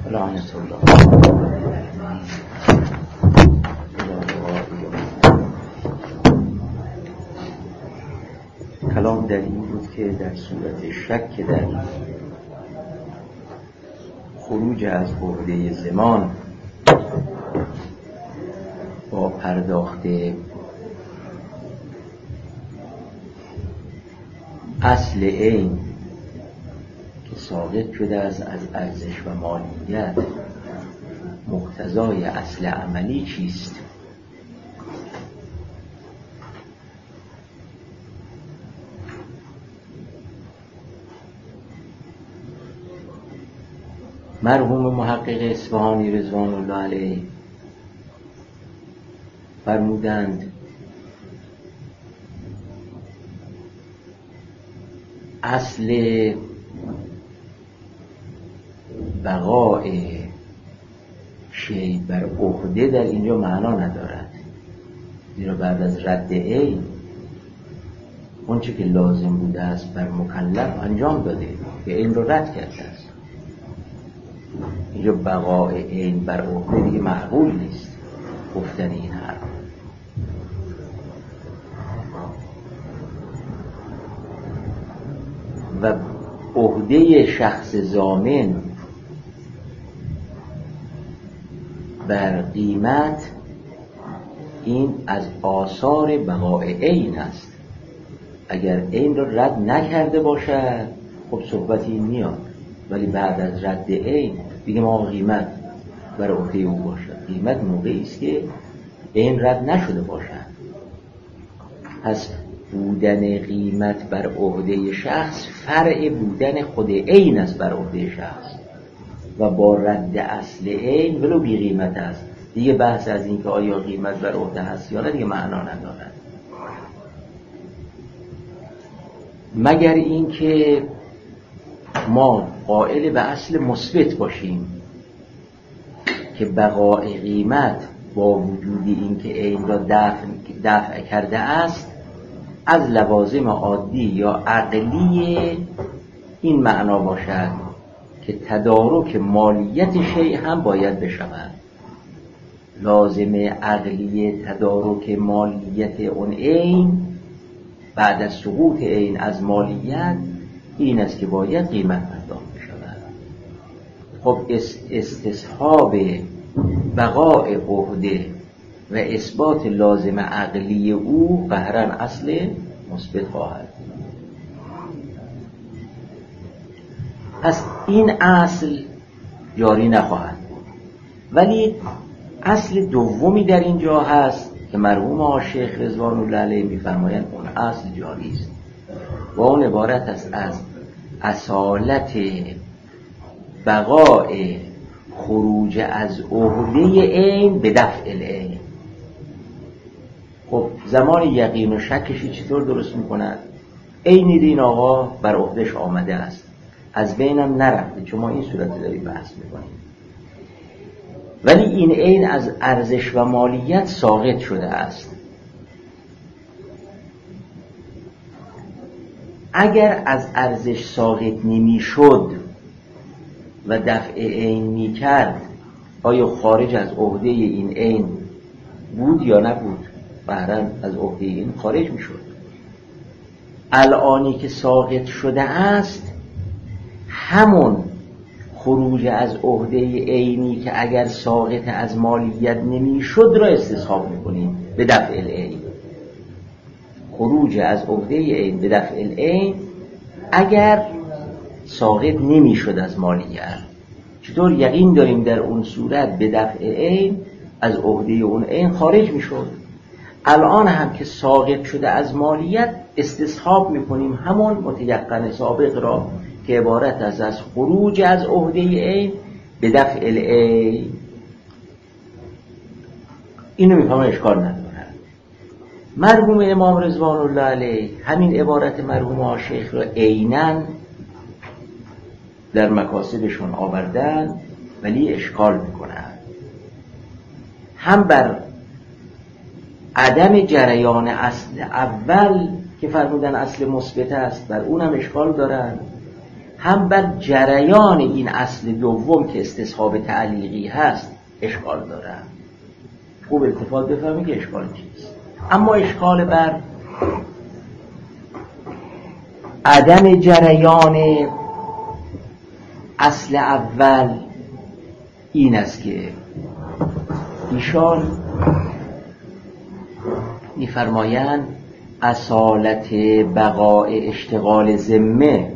رحمت الله. کلام در این بود که در صورت شک در خروج از عهده زمان با پرداخت اصل عین که ساقط شده است از ارزش و مالیت، مقتضای اصل عملی چیست؟ مرحوم محقق اصفهانی رضوان الله علیه فرمودند اصل بقای شی بر عهده در اینجا معنا ندارد، زیرا بعد از رد عین اون چه که لازم بوده است بر مکلف انجام داده که این رو رد کرده است. اینجا بقای عین بر عهده دیگه معقول نیست گفتن این حرف. و عهده شخص ضامن بر قیمت این از آثار بقای عین است. اگر عین را رد نکرده باشد خب صحبتی میاد، ولی بعد از رد عین دیگه ما قیمت بر عهده او باشد. قیمت موقعی است که عین رد نشده باشد. پس بودن قیمت بر عهده شخص فرع بودن خود عین است بر عهده شخص، و با رد اصل عین ولو بی قیمت است دیگه بحث از این که آیا قیمت بر عهده هست یا نه دیگه معنا ندارد، مگر این که ما قائل به اصل مثبت باشیم که بقای قیمت با وجود این که عین را دفع کرده است از لوازم عادی یا عقلی این معنا باشد که تدارک مالیت شیء هم باید بشود. لازم عقلی تدارک مالیت اون عین بعد از سقوط عین از مالیت این است که باید قیمت پرداخت بشود. خب استصحاب بقای عهده و اثبات لازم عقلی او قهرا اصل مثبت خواهد. پس این اصل جاری نخواهد بود، ولی اصل دومی در اینجا هست که مرحوم شیخ رضوان الله علیه می‌فرمایند اون اصل جاری است و اون عبارت است از اصالت بقای خروج از عهده عین به دفع العین. خب زمان یقین و شکشی چطور درست میکنند؟ عین این آقا بر عهدهش آمده است، از بینم نرفته، چون ما این صورت داریم بحث میکنیم، ولی این عین از ارزش و مالیت ساقط شده است. اگر از ارزش ساقط نمی شد و دفع عین می کرد آیا خارج از عهده این عین بود یا نبود؟ بهرن از عهده این خارج می شد. الانی که ساقط شده است همون خروج از عهده عینی که اگر ساقط از مالیت نمی شد را استصحاب می کنیم به دفع العین. خروج از عهده عین به دفع العین اگر ساقط نمی شد از مالیت، چطور یقین داریم در اون صورت به دفع عین از عهده اون عین خارج می شد. الان هم که ساقط شده از مالیت استصحاب می کنیم همون متیقن سابق را که عبارت است از خروج از عهده عین به دفع العین. اینو میفهمه اشکال نداره. مرحوم امام رضوان الله علیه همین عبارت مرحوم شیخ را عیناً در مکاسبشون آوردن، ولی اشکال میکنن. هم بر عدم جریان اصل اول که فرمودن اصل مثبت است بر اونم اشکال دارن، هم بر جریان این اصل دوم که استصحاب تعلیقی هست اشکال داره. خوب التفات بفهمی که اشکال چیست. اما اشکال بر عدم جریان اصل اول این است که ایشان می‌فرمایند اصالت بقای اشتغال ذمه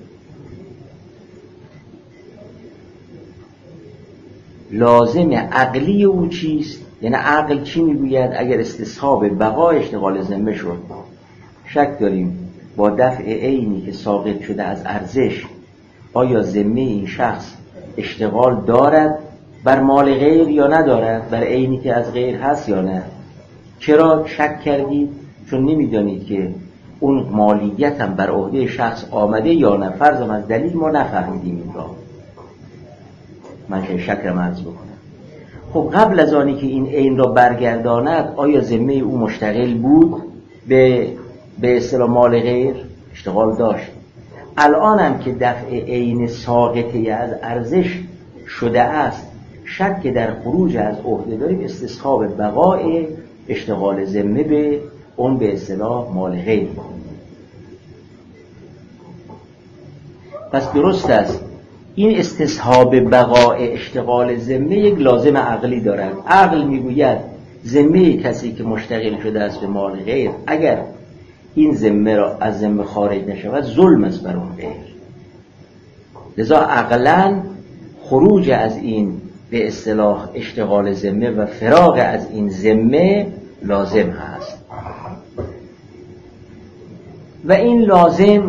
لازم عقلی او چیست؟ یعنی عقل چی میگوید اگر استصحاب بقای اشتغال ذمه شد؟ شک داریم با دفع عینی که ساقط شده از ارزش آیا ذمه این شخص اشتغال دارد بر مال غیر یا ندارد، بر عینی که از غیر هست یا نه. چرا شک کردید؟ چون نمیدانید که اون مالیت هم بر عهده شخص آمده یا نه. فرضم از دلیل ما نفهمیدیم این را، من که شک را عرض بکنم. خب قبل از آنی که این عین را برگرداند آیا ذمه او مشتغل بود به اصطلاح مال غیر؟ اشتغال داشت. الان هم که دفع عین ساقطه از ارزش شده است، شک در خروج از عهده داریم استصحاب بقای اشتغال ذمه به اون به اصطلاح مال غیر. پس درست است این استصحاب بقای اشتغال ذمه یک لازم عقلی دارد. عقل میگوید ذمه کسی که مشتغل شده است به مال غیر اگر این ذمه را از ذمه خارج نشود ظلم است بر اون غیر. لذا عقلاً خروج از این به اصطلاح اشتغال ذمه و فراغ از این ذمه لازم هست و این لازم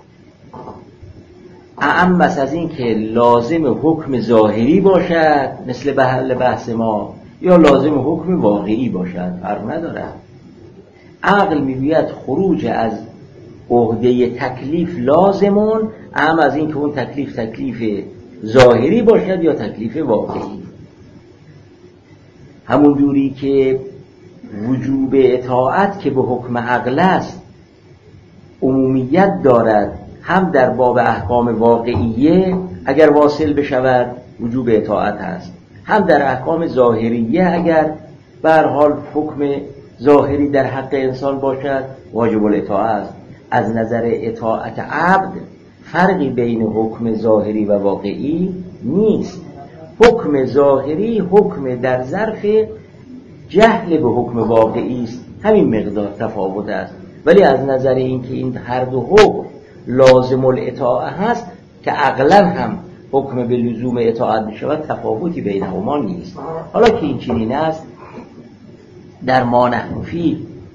اعم است از این که لازم حکم ظاهری باشد مثل بحث ما یا لازم حکم واقعی باشد، فرق ندارد. عقل میگوید خروج از عهده تکلیف لازمون اعم از این که اون تکلیف ظاهری باشد یا تکلیف واقعی. همون جوری که وجوب اطاعت که به حکم عقل است عمومیت دارد هم در باب احکام واقعیه اگر واصل بشود وجوب اطاعت هست، هم در احکام ظاهریه اگر به هر حال حکم ظاهری در حق انسان باشد واجب الاطاعت است. از نظر اطاعت عبد فرقی بین حکم ظاهری و واقعی نیست. حکم ظاهری حکم در ظرف جهل به حکم واقعی است، همین مقدار تفاوت است. ولی از نظر این که این هر دو حکم لازم الاطاعه هست که عقلا هم حکم به لزوم اطاعت می شود تفاوتی بینهما نیست. حالا که این چنین است در ما نحن فیه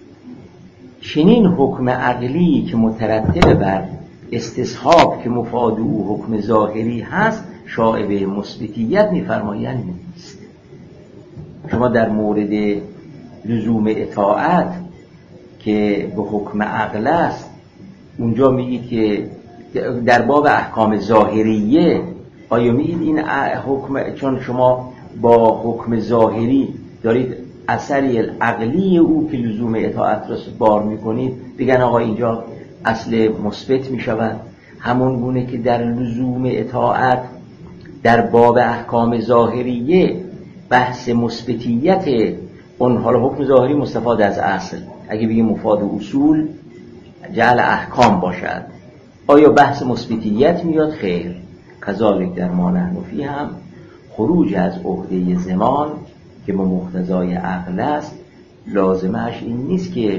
چنین حکم عقلی که مترتب بر استصحاب که مفاد او حکم ظاهری هست شایبه مثبتیت می‌فرمایند نیست. شما در مورد لزوم اطاعت که به حکم عقل است اونجا میگید که در باب احکام ظاهریه آیا میگید این حکم چون شما با حکم ظاهری دارید اثری عقلی او که لزوم اطاعت را بار میکنید بگن آقا اینجا اصل مثبت میشود، همون گونه که در لزوم اطاعت در باب احکام ظاهریه بحث مثبتیت اون حالا حکم ظاهری مستفاد از اصل اگه بگیم مفاد اصول جعل احکام باشد آیا بحث مثبتیت میاد؟ خیر. کذالک در ما نحن فیه هم خروج از عهده زمان که به مقتضای عقل است لازمش این نیست که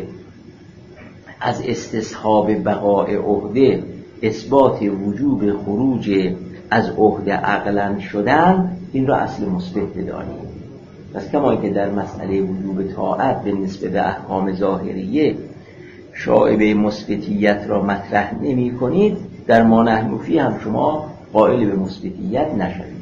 از استصحاب بقای عهده اثبات وجوب خروج از عهده عقلا شدن این را اصل مثبت بدانیم. پس کما که در مسئله وجوب طاعت به نسبت به احکام ظاهریه شایبه مثبتیت را مطرح نمی کنید در ما نحن فیه هم شما قائل به مثبتیت نشوید.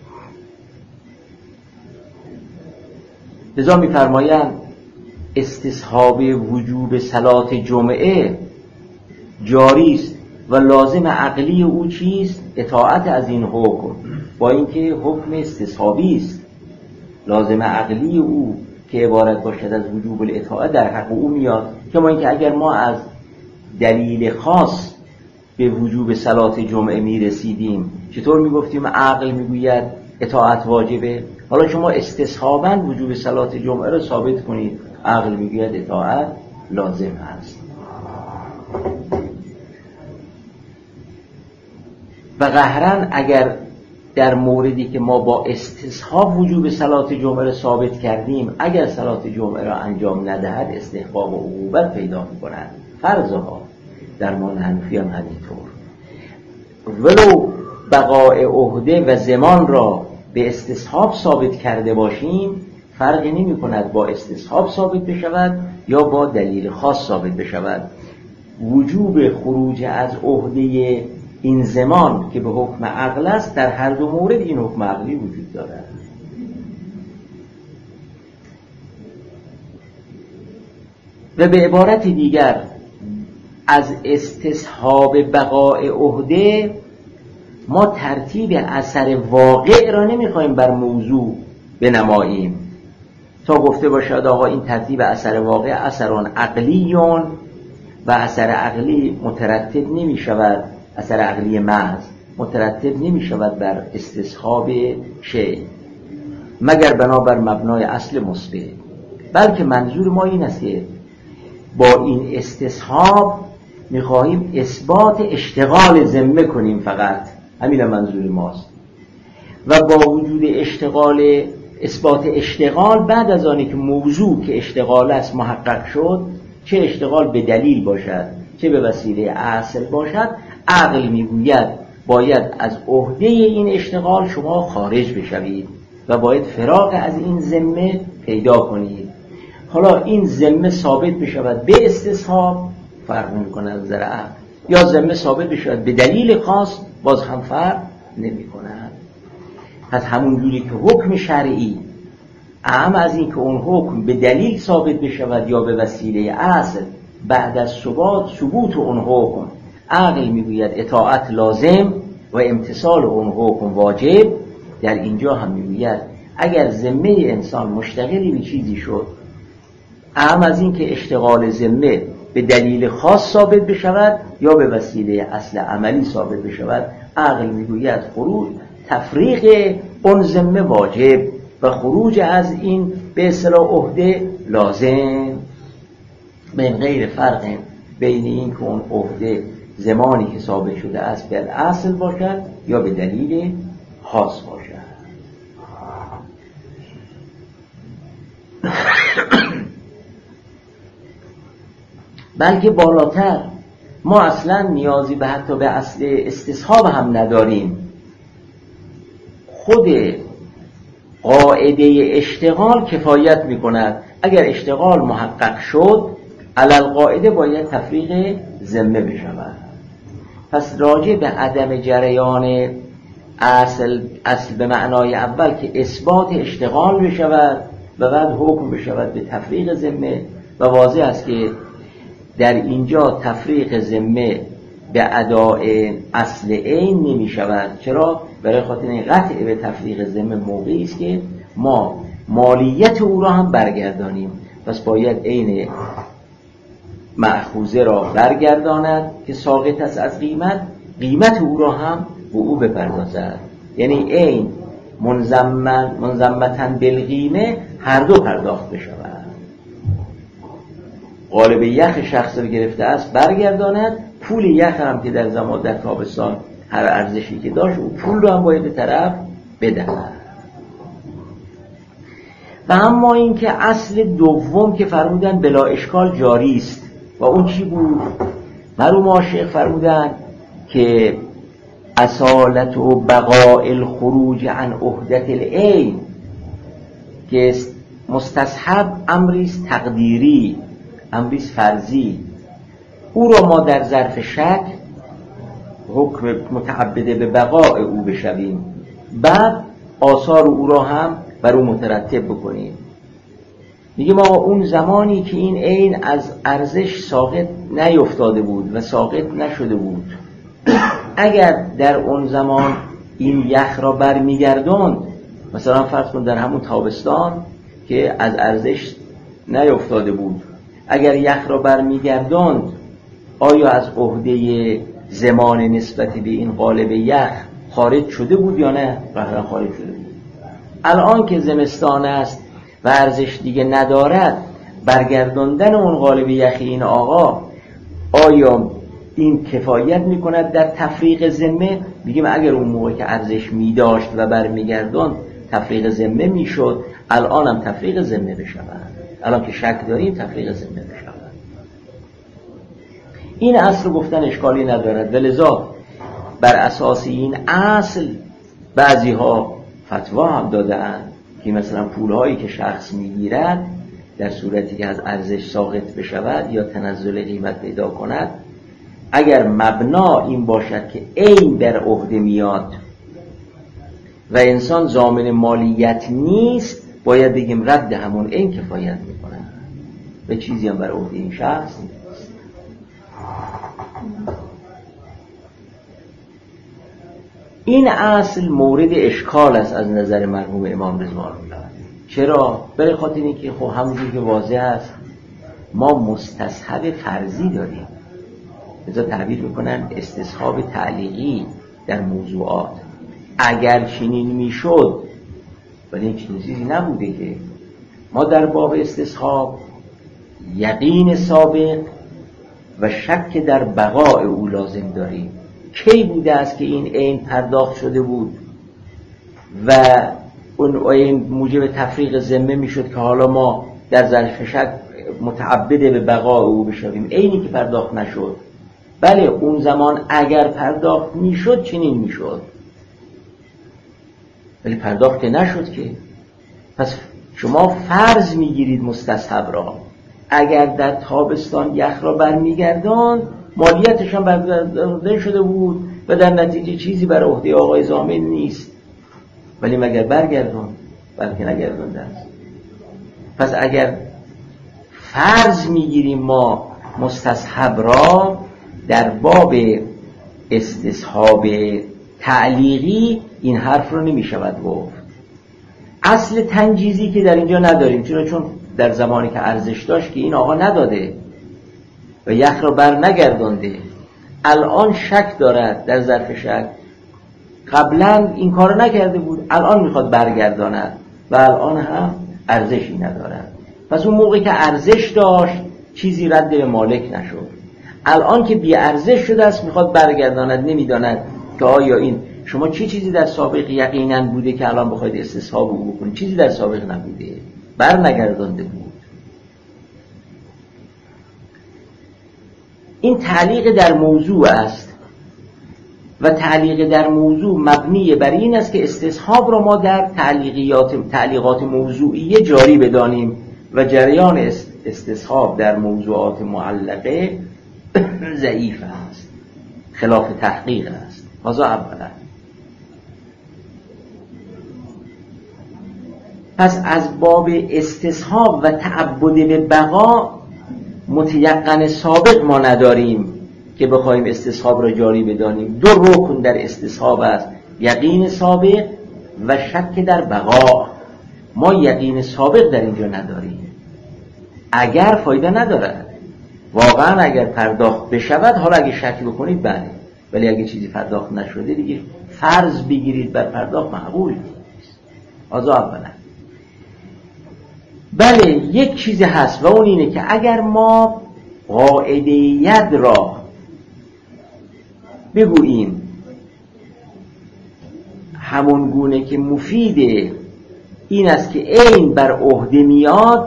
لذا می‌فرمایند استصحاب وجوب صلات جمعه جاری است و لازم عقلی او چیست؟ اطاعت از این حکم، با اینکه حکم استصحابی است. لازم عقلی او که عبارت باشد از وجوب الاطاعت در حق او میاد. کما اینکه اگر ما از دلیل خاص به وجوب صلات جمعه میرسیدیم چطور میگفتیم عقل میگوید اطاعت واجبه؟ حالا شما استصحاباً وجوب صلات جمعه رو ثابت کنید، عقل میگوید اطاعت لازم هست. و قهراً اگر در موردی که ما با استصحاب وجوب صلات جمعه را ثابت کردیم، اگر صلات جمعه را انجام ندهد استحباب و عقوبت پیدا می‌کند. فرضها در ما حنفی هم همینطور. ولو بقاء عهده و زمان را به استصحاب ثابت کرده باشیم، فرقی نمی‌کند با استصحاب ثابت بشود یا با دلیل خاص ثابت بشود. وجوب خروج از عهده این زمان که به حکم عقل است، در هر دو مورد این حکم عقلی وجود دارد. و به عبارت دیگر از استصحاب بقاء عهده ما ترتیب اثر واقع را نمیخوایم بر موضوع بنماییم تا گفته باشد آقا این ترتیب اثر واقع اثران عقلیون و اثر عقلی مترتب نمی شود، اثر عقلی محض مترتب نمی شود بر استصحاب شیء مگر بنابر مبنای اصل مثبت. بلکه منظور ما این است که با این استصحاب میخواهیم اثبات اشتغال ذمه کنیم، فقط همین منظور ماست. و با وجود اشتغال، اثبات اشتغال بعد از آنی که موضوع که اشتغال است محقق شد، چه اشتغال به دلیل باشد چه به وسیله اصل باشد، عقل میگوید باید از عهده این اشتغال شما خارج بشوید و باید فراغ از این ذمه پیدا کنید. حالا این ذمه ثابت بشود به استصحاب، فرق نمی‌کند از نظر عقل، یا ذمه ثابت بشود به دلیل خاص، باز هم فرق نمی‌کند. پس همون جوری که حکم شرعی اهم از این که اون حکم به دلیل ثابت بشود یا به وسیله اصل، بعد از ثبوت اون حکم عقل میگوید اطاعت لازم و امتثال اون حکم واجب، در اینجا هم میگوید اگر ذمه انسان مشتغلی به چیزی شد، اهم از این که اشتغال ذمه به دلیل خاص ثابت بشود یا به وسیله اصل عملی ثابت بشود، عقل میگوید تفریق اون ذمه واجب و خروج از این به اصطلاح عهده لازم. من غیر فرق بین این که اون عهده زمانی که ثابت شده است به اصل باشد یا به دلیل خاص باشد. بلکه بالاتر ما اصلا نیازی به حتی به اصل استصحاب هم نداریم. خود قاعده اشتغال کفایت میکند. اگر اشتغال محقق شد علل قاعده باید تفریق ذمه بشود. پس راجع به عدم جریان اصل به معنای اول که اثبات اشتغال بشود و بعد حکم بشود به تفریق ذمه، و واضح است که در اینجا تفریق ذمه به اداء اصل عین نمی شود. چرا؟ برای خاطر این قطع به تفریق ذمه موقعی است که ما مالیت او را هم برگردانیم. پس باید عین مأخوذه را برگرداند که ساقط است از قیمت او را هم به او بپردازد. یعنی عین منضمتاً بالقیمه هر دو پرداخت بشود. قالب یخ شخص رو گرفته است برگرداند، پول یخ هم که در زمان در تابستان هر ارزشی که داشت او پول رو هم باید به طرف بدهد. و اما این که اصل دوم که فرمودن بلا اشکال جاری است، و اون چی بود؟ مرحوم عاشق فرمودن که اصالت و بقاء الخروج عن عهدت العین، که مستصحب امریست تقدیری، امریست فرضی، او را ما در ظرف شک حکم متعبده به بقاء او بشویم، بعد آثار او را هم بر او مترتب بکنیم. میگه ما اون زمانی که این عین از ارزش ساقط نیفتاده بود و ساقط نشده بود، اگر در اون زمان این یخ را برمیگردوند، مثلا فرض کن در همون تابستان که از ارزش نیفتاده بود، اگر یخ را برمیگردوند، آیا از عهده زمان نسبت به این قالب یخ خارج شده بود یا نه؟ قطعا خارج شده بود. الان که زمستان است و ارزش دیگه ندارد، برگرداندن اون قالب یخی این آقا آیا این کفایت میکند در تفریق ذمه؟ بگیم اگر اون موقع که ارزش میداشت و برمیگردان تفریق ذمه میشد، الان هم تفریق ذمه بشود. الان که شک داریم تفریق ذمه بشود. این اصل رو گفتن اشکالی ندارد و لذا بر اساس این اصل بعضی ها فتوا هم دادند که مثلا پولهایی که شخص میگیرد در صورتی که از ارزش ساقط بشود یا تنزل قیمت پیدا کند، اگر مبنا این باشد که عین بر عهده میاد و انسان ضامن مالیت نیست، باید بگیم رد همون عین کفایت میکنه و چیزی هم بر عهده این شخص نیست. این اصل مورد اشکال است از نظر مرحوم امام رضوان الله. چرا؟ برای خاطر اینکه خب همونجور که واضح است ما مستصحب فرضی داریم، لذا تعبیر میکنن استصحاب تعلیقی در موضوعات. اگر چنین میشد، ولی این چیزی نبوده که ما در باب استصحاب یقین سابق و شک در بقاء او لازم داریم. کی بوده است که این عین پرداخت شده بود و اون عین موجب تفریق ذمه میشد که حالا ما در ظرف شک متعبد به بقاء او بشویم، عینی که پرداخت نشد. بله اون زمان اگر پرداخت میشد چنین میشد، ولی پرداخت نشد که. پس شما فرض میگیرید مستصحب را، اگر در تابستان یخ را برمیگردان مالیتش هم برگردانده شده بود و در نتیجه چیزی بر عهده آقای ضامن نیست، ولی مگر برگردان؟ بلکه نگردانده است. پس اگر فرض میگیریم ما مستصحب را در باب استصحاب تعلیقی، این حرف رو نمیشود گفت. اصل تنجیزی که در اینجا نداریم، چون در زمانی که ارزش داشت که این آقا نداده و یخ را بر نگردانده، الان شک دارد در ظرف شک، قبلا این کار نکرده بود، الان میخواد برگرداند و الان هم ارزشی ندارد. پس اون موقع که ارزش داشت چیزی رد به مالک نشد، الان که بی ارزش شده است میخواد برگرداند، نمیداند که آیا این شما چیزی در سابق یقینا بوده که الان بخواید استصحاب او بکنید؟ چیزی در سابق نبوده، بر نگردانده بود. این تعلیق در موضوع است و تعلیق در موضوع مبنی بر این است که استصحاب را ما در تعلیقات موضوعیه جاری بدانیم و جریان استصحاب در موضوعات معلقه ضعیف است، خلاف تحقیق است. هذا اولا. پس از باب استصحاب و تعبد به بقا متیقن سابق ما نداریم که بخوایم استصحاب را جاری بدانیم. دو رکن در استصحاب است، یقین سابق و شک در بقا. ما یقین سابق در اینجا نداریم. اگر فایده ندارد، واقعا اگر پرداخت بشود، حالا اگه شک بکنید بله، ولی اگه چیزی پرداخت نشده دیگه فرض بگیرید بر پرداخت معقول نیست. از اولا بله یک چیزی هست و اون اینه که اگر ما قاعده ید را بگوییم همون گونه که مفید این است که عین بر عهده میاد،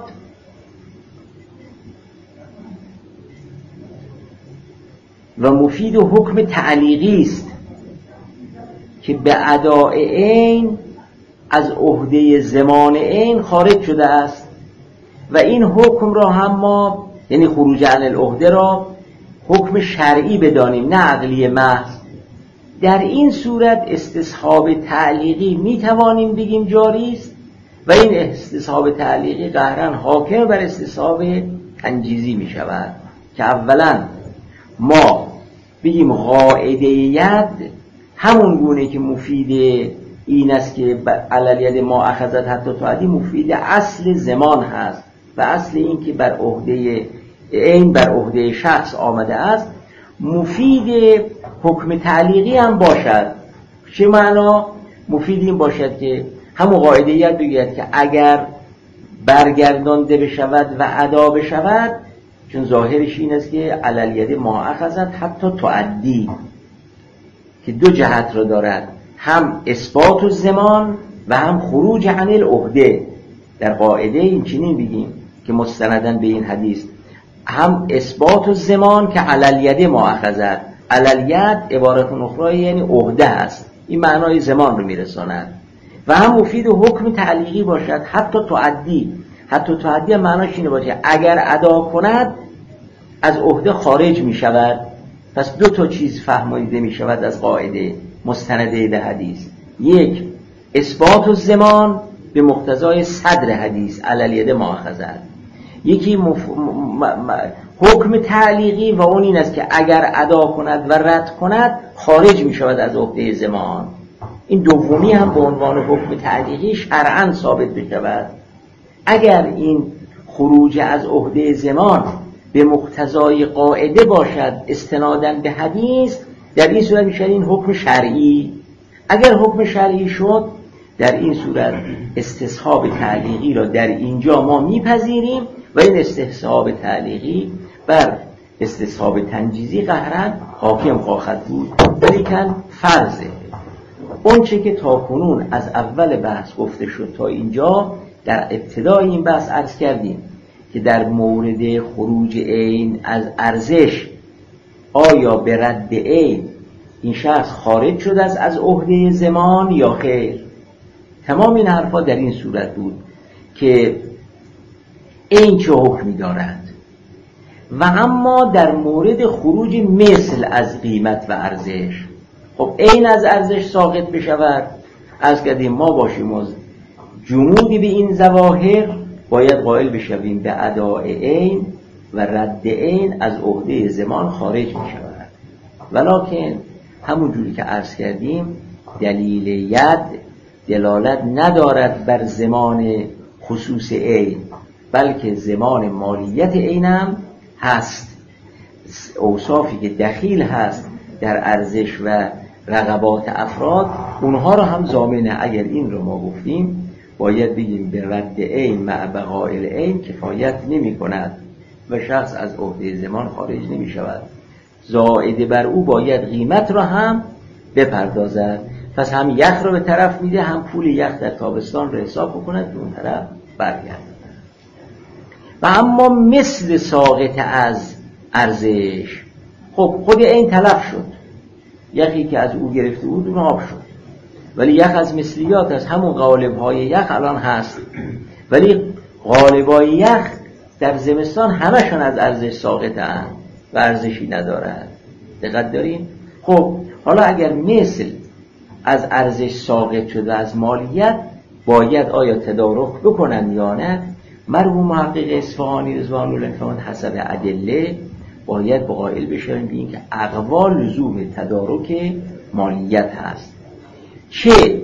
و مفید حکم تعلیقی است که به اداء عین از عهده زمان عین خارج شده است، و این حکم را هم ما یعنی خروج عن العهده را حکم شرعی بدانیم نه عقلی محض. در این صورت استصحاب تعلیقی می توانیم بگیم جاری است و این استصحاب تعلیقی قهرن حاکم بر استصحاب تنجیزی می شود که اولا ما بگیم قاعده ید همون گونه که مفید این است که علل ید ما اخذت حتی تعدی، مفید اصل زمان هست و اصل این که بر عهده عین بر عهده شخص آمده است. مفید حکم تعلیقی هم باشد. چه معنا؟ مفید این باشد که همون قاعده‌ایت بگوید که اگر برگردانده بشود و ادا بشود، چون ظاهرش این است که علی ید ما اخذت حتی تعدی، که دو جهت را دارد، هم اثبات الزمان و هم خروج عن العهده. در قاعده این چنین بگیم که مستندن به این حدیث، هم اثبات الزمان که علی ید ما اخذت، علی ید عبارت اخرى یعنی عهده است، این معنای زمان رو میرساند، و هم مفید حکم تعلیقی باشد حتی تعدی. حتی تعدی معناش اینه باشه اگر ادا کند از عهده خارج می شود. پس دو تا چیز فهمیده می شود از قاعده مستنده به حدیث: یک، اثبات الزمان به مقتضای صدر حدیث علی ید ما اخذت، یکی حکم تعلیقی و اون این است که اگر ادا کند و رد کند خارج می شود از عهده زمان. این دومی هم به عنوان حکم تعلیقی شرعاً ثابت بشود. اگر این خروج از عهده زمان به مقتضای قاعده باشد استناداً به حدیث، در این صورت میشه این حکم شرعی. اگر حکم شرعی شد، در این صورت استصحاب تعلیقی را در اینجا ما میپذیریم و این استصحاب تعلیقی بر استصحاب تنجیزی قهراً حاکم خواهد بود. ولیکن فرضه اون چه که تا کنون از اول بحث گفته شد تا اینجا، در ابتدای این بحث عرض کردیم که در مورد خروج عین از ارزش، آیا به رد عین این شخص خارج شد از عهده زمان یا خیر. تمام این حرفا در این صورت بود که عین چه حکمی دارد. و اما در مورد خروج مثل از قیمت و ارزش، خب عین از ارزش ساقط بشود، از کردیم ما باشیم از جمودی به این ظواهر باید قائل بشویم به اداء عین و رد عین از عهده زمان خارج می شود. ولکن همون جوری که عرض کردیم دلیل ید دلالت ندارد بر زمان خصوص عین، بلکه زمان مالیت عین هم هست. اوصافی که دخیل هست در ارزش و رغبات افراد، اونها رو هم ضامنه. اگر این رو ما گفتیم باید بگیم به رد عین مع بقاء عین کفایت نمی کند و شخص از عهده زمان خارج نمی شود، زائد بر او باید قیمت را هم بپردازد. پس هم یخ رو به طرف میده، هم پول یخ در تابستان رو حساب بکند به اون طرف برگرد. و اما مثل ساقط از ارزش، خب خود این تلف شد، یخی که از او گرفته بود اون آب شد، ولی یخ از مثلیات، از همون غالب‌های یخ الان هست، ولی غالب‌های یخ در زمستان همشون از ارزش ساقطن و ارزشی ندارن. دقت دارین؟ خب حالا اگر مثل از ارزش ساقط شد و از مالیت، باید آیا تدارک بکنن یا نه؟ مرحوم محقق اصفهانی رضوان الله علیه حسب ادله باید قائل بشن به این که اقوال لزوم تدارک مالیت هست. چه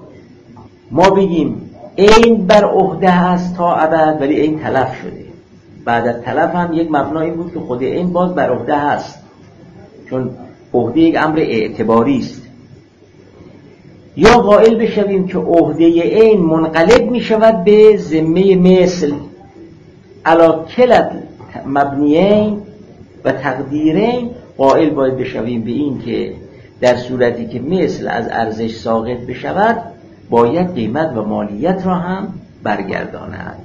ما بگیم این بر عهده هست تا ابد ولی این تلف شده، بعد از تلف هم یک مبنا این بود که خود این باز بر عهده هست، چون عهده یک امر اعتباری است. یا قائل بشویم که عهده این منقلب می شود به ذمه مثل، علا کلت مبنیین و تقدیرین. قائل باید بشویم به این که در صورتی که مثل از ارزش ساقط بشود باید قیمت و مالیت را هم برگرداند.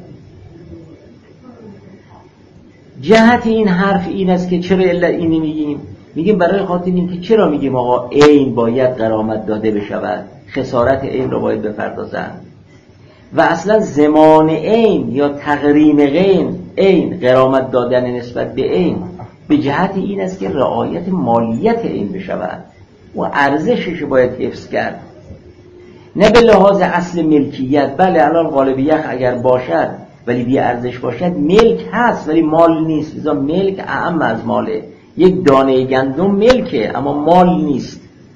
جهت این حرف این است که چرا اینی میگیم برای خاطر این که چرا میگیم آقا عین باید غرامت داده بشود، خسارت عین را باید بپردازند، و اصلا زمان عین یا تغریم عین غرامت دادن نسبت به عین به جهت این است که رعایت مالیت عین بشود و ارزشش باید حفظ کرد، نه به لحاظ اصل ملکیت. بله الان قالب یخ اگر باشد ولی بی ارزش باشد ملک هست ولی مال نیست، لذا ملک اعم از ماله. یک دانه گندم ملکه اما مال نیست.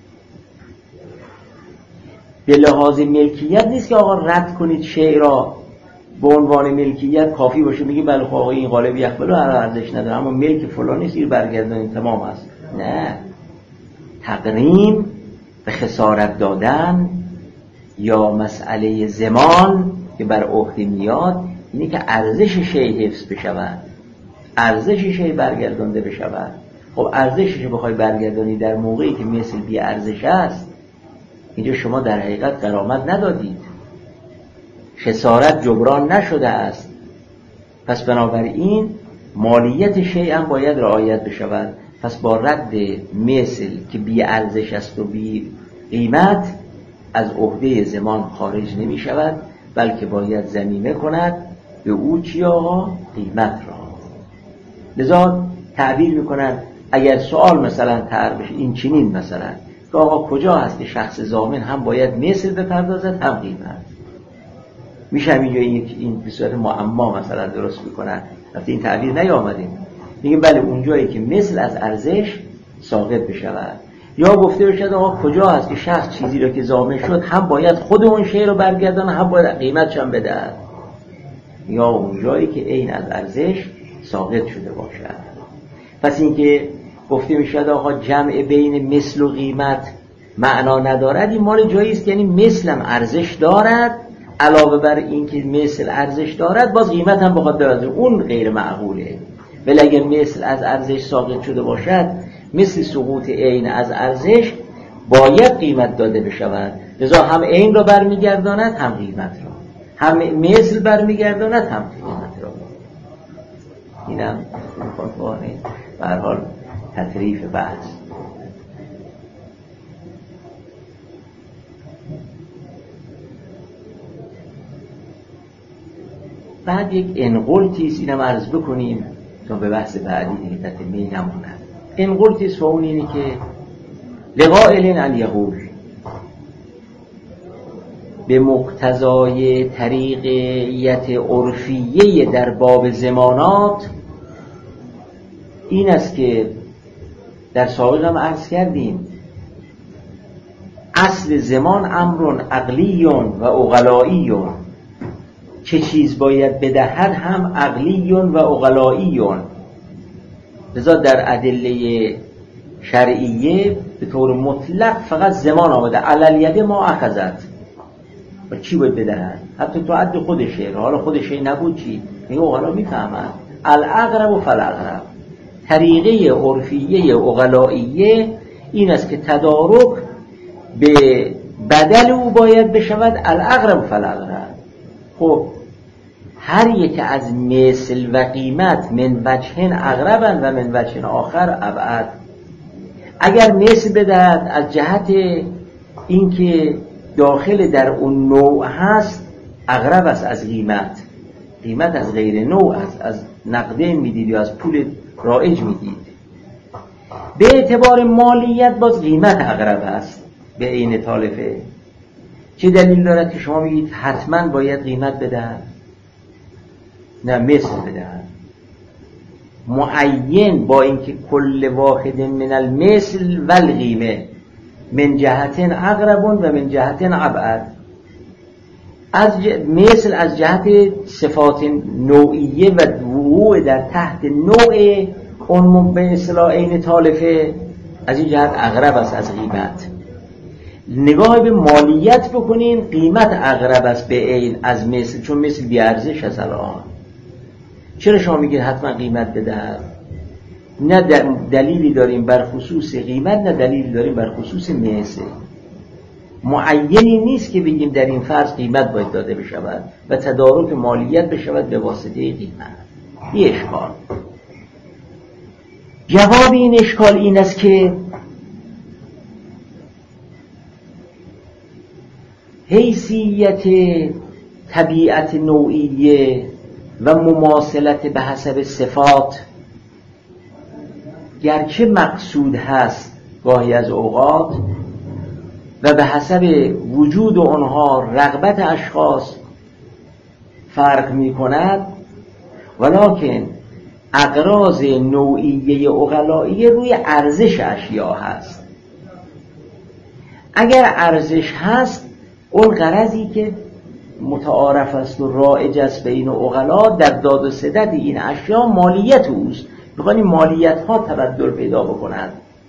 به لحاظ ملکیت نیست که آقا رد کنید شیء را به عنوان ملکیت کافی باشه میگی بله خب آقا این قالب یخ بلو ارزش نداره اما ملک فلان نیست، این برگردانید تمام است. نه، تقریم به خسارت دادن یا مسئله زمان که بر عهده میاد اینه که ارزش شیء حفظ بشود، ارزش شیء برگردانده بشود. خب ارزشش رو بخوای برگردانی در موقعی که مثل بی ارزش است، اینجا شما در حقیقت غرامت ندادید، خسارت جبران نشده است. پس بنابراین مالیت شیء هم باید رعایت بشود. پس با رد مثل که بی ارزش است و بی قیمت از عهده زمان خارج نمی شود، بلکه باید ضمیمه کند به او چی آقا؟ قیمت را. لذا تعبیر میکنن اگر سوال مثلا طرح بشه این چنین مثلا که آقا کجا هست که شخص ضامن هم باید مثل بپردازد هم قیمت؟ میشه اینجا این به صورت معما مثلا درست میکنن، وقتی این تعبیر نیامده میگیم بله اونجایی که مثل از ارزش ساقط بشود، یا گفته بشد آقا کجا هست که شخص چیزی رو که ضامن شد هم باید خود اون شی رو برگردانه هم باید قیمتش هم بدهد، یا اونجایی که عین از ارزش ساقط شده باشد. پس این که گفته میشد آقا جمع بین مثل و قیمت معنا ندارد، این مال جایی است، یعنی مثل هم ارزش دارد، علاوه بر این که مثل ارزش دارد باز قیمت هم بخواد ببره، اون غیر معقوله. ولی اگر مثل از ارزش ساقط شده باشد، مثل سقوط عین از ارزش باید قیمت داده بشود، لذا هم عین را برمیگرداند هم قیمت را، هم مثل برمیگرداند هم قیمت را. اینم به هر حال تطریف بحث. بعد یک انقلتیست اینم عرض بکنیم تا به بحث بعدی دیگه تتمه نموند. انقلتیست و اون اینه که لقائل ان یقول به مقتضای طریقیت عرفیه در باب زمانات این است که در سابق هم عرض کردیم اصل زمان امر عقلی و عقلائی، چه چیز باید بدهد هم عقلی و عقلائی. لذا در ادله شرعیه به طور مطلق فقط زمان آمده، علل ما اخذت، و چی باید بدهد حتی تو عد خودشه، حالا خودشه نبود چی؟ این عقلا میفهمن الاقرب و فالاقرب. طریقه عرفیه عقلائیه این است که تدارک به بدل او باید بشود الاقرب و فالاقرب. خب هر یک از مثل و قیمت من وجهن اقربن و من وجهن آخر ابعد. اگر مثل بدهد از جهت اینکه داخل در اون نوع هست اقرب است از قیمت، قیمت از غیر نوع است، از نقدین میدید یا از پول رایج میدید. به اعتبار مالیت باز قیمت اقرب است به عین تالفه. چه دلیل دارد که شما میگید حتما باید قیمت بدهد؟ نه، مثل بدهد معین، با اینکه کل واحد من المثل و القیمه من جهتن اقرب و من جهتن ابعد. از مثل از جهت صفات نوعیه و وقوع در تحت نوع اون به اصطلاح عین تالفه از این جهت اقرب است از قیمت. نگاه به مالیت بکنین قیمت اقرب است به عین از مثل، چون مثل بی ارزش است الان. چرا شما میگید حتما قیمت بدهد؟ نه دلیلی داریم بر خصوص قیمت، نه دلیلی داریم بر خصوص مثل. معینی نیست که بگیم در این فرض قیمت باید داده بشود و تدارک مالیت بشود به واسطه قیمت. این اشکال. جواب این اشکال این است که حیثیت طبیعت نوعیه و مماثلت به حسب صفات گرچه مقصود هست گاهی از اوقات و به حسب وجود آنها رغبت اشخاص فرق می کند، ولکن اغراض نوعیه عقلائیه روی ارزش اشیا هست. اگر ارزش هست اون غرضی که متعارف است و رایج است بین عقلا در داد و ستد این اشیا مالیت اوست، میخوان این مالیت ها تبدل پیدا بکنند.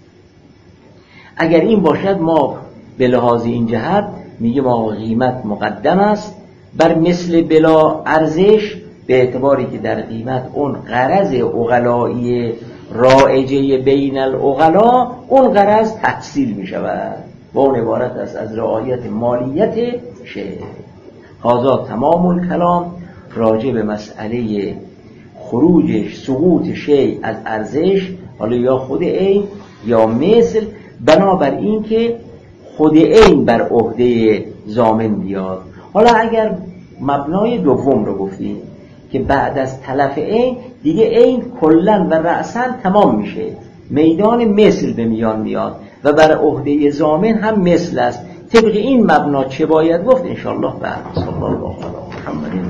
اگر این باشد ما به لحاظ این جهت میگه ما قیمت مقدم است بر مثل بلا ارزش، به اعتباری که در قیمت اون غرض عقلایی رایجه بین العقلا اون غرض تحصیل می شود و اون عبارت است از رعایت مالیت شیء. هذا تمام الکلام راجع به مسئله خروجش سقوط شیء از ارزش، حالا یا خود عین یا مثل، بنابر این که خود عین بر عهده ضامن بیاد. حالا اگر مبنای دوم رو گفتیم که بعد از تلف عین دیگه عین کلن و رأساً تمام میشه، میدان مثل به میان میاد و بر عهده ضامن هم مثل است. طبق این مبنا چه باید گفت؟ انشاءالله بعد. صلی الله علی محمد.